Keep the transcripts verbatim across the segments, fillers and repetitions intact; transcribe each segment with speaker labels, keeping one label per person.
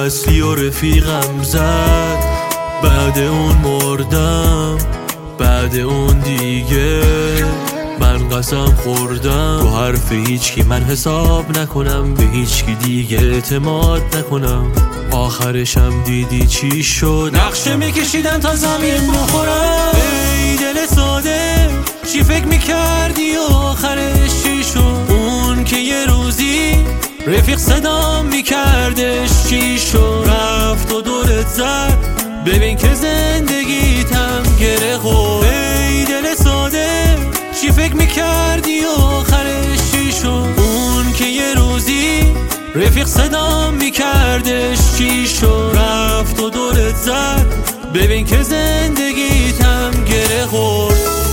Speaker 1: اصلی و رفیقم زد، بعد اون مردم، بعد اون دیگه من قسم خوردم رو حرف هیچ کی من حساب نکنم، به هیچ کی دیگه اعتماد نکنم. آخرشم دیدی چی شد، نقشه میکشیدن تا زمین بخورم. ای دل ساده چی فکر میکردی و آخرش چی شد؟ اون که یه روزی رفیق صدام میکردش چی شد؟ رفت و دورت زد، ببین که زندگیتم گره خورد. ای دل ساده چی فکر میکردی و آخرش چی شد؟ اون که یه روزی رفیق صدام میکردش چی شد؟ رفت و دورت زد، ببین که زندگیتم گره خورد.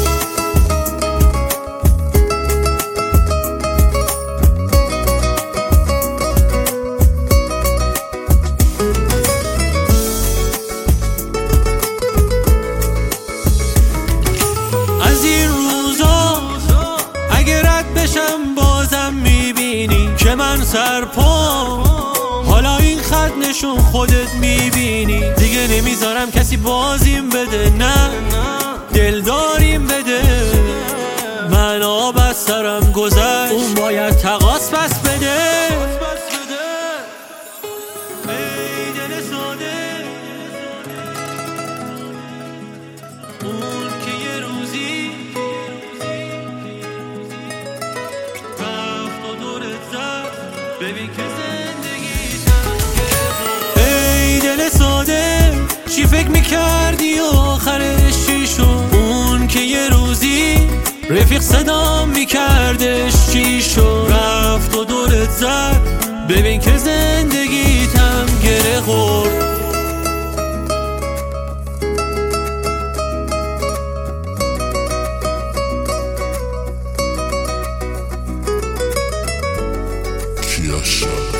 Speaker 1: از این روزا اگه رد بشم بازم میبینی که من سرپام، حالا این خط نشون خودت میبینی. دیگه نمیذارم کسی بازیم بده، نه دلداریم بده. من آب از سرم گذشت، اون باید تقاص پس بده. ای دل ساده اون که یه روزی رفت و دورت زد، ببین که زندگیتم گره خورد. ای دل ساده چی فکر میکردی و آخرش چی شد؟ اون که یه روزی رفیق صدام میکردش چی شد؟ رفت و دورت زد، ببین که زندگیتم گره خورد.
Speaker 2: Kiasha.